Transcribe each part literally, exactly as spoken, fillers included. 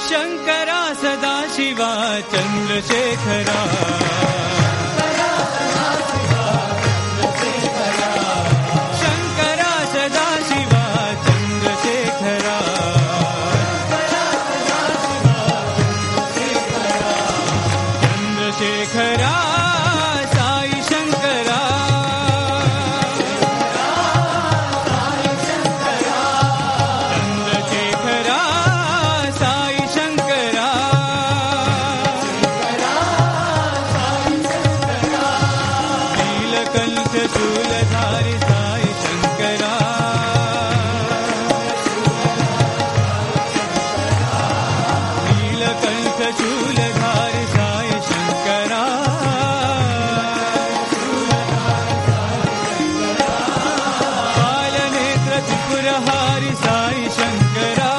Shankara Sadashiva Chandrasekhara Shankara Sadashiva Chandrasekhara Chandrasekhara Sai Shankara Chandrasekhara Sai Shankara Neelkanth शूलधारी Sai Shankara Neelkanth शूलधारी Sai Shankara कालनेत्र त्रिपुरहारी Sai Shankara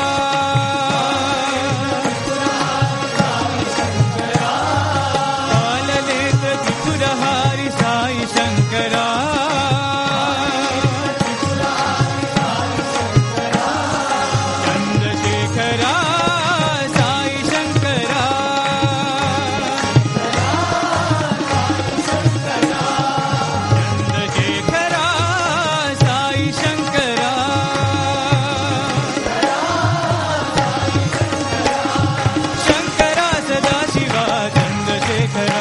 कालनेत्र त्रिपुरहारी Sai Shankara Chandrasekhara Sai Shankara Chandrasekhara Sai Shankara Shankara Sadashiva Chandrasekhara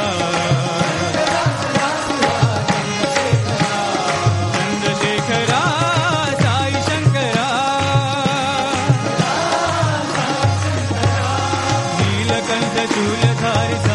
Chandrasekhara Sai Shankara Neelkanth शूलधारी